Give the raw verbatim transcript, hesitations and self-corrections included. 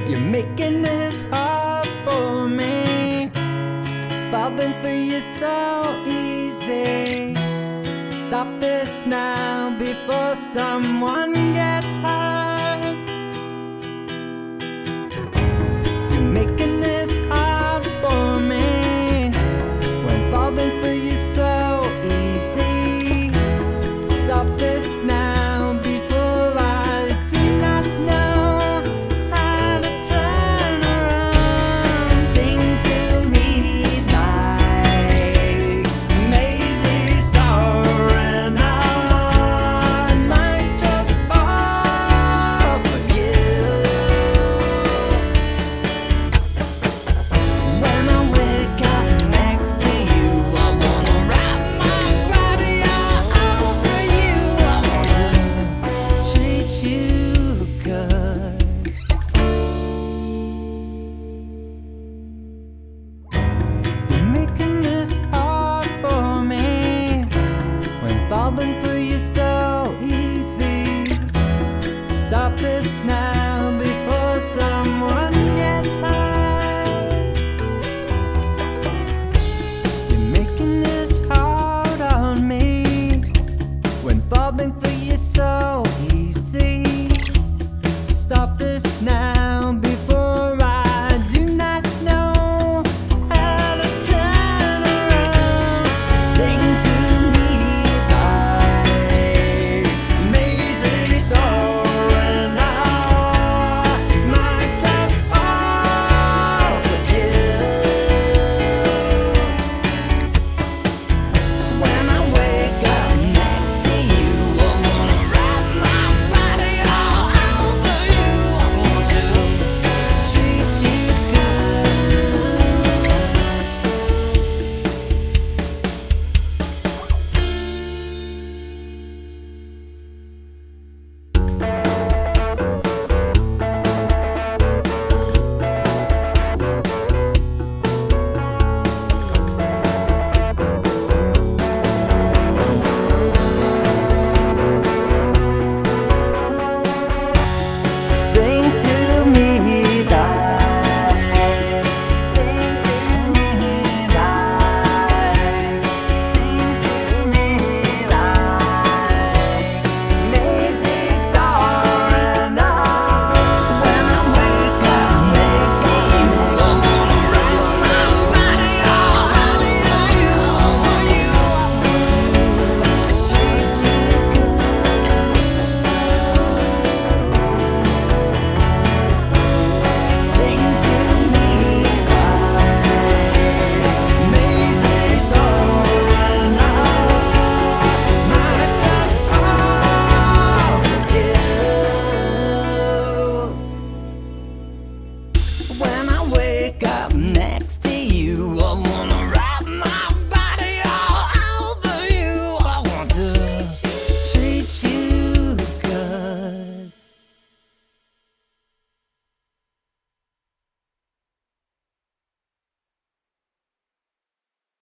You're making this hard for me. Falling for you so easy. Stop this now before someone gets hurt. You're making this hard for me when falling for you so easy. Stop this now before I do not know how to turn around. Sing to me like Maisie Star, and I might just fall for you. When I wake up next to you, I wanna wrap my body all over you. I want to treat you good. You're making this hard for me when falling for you so easy. Stop this now before someone gets hurt. You're making this hard on me when falling for you so easy.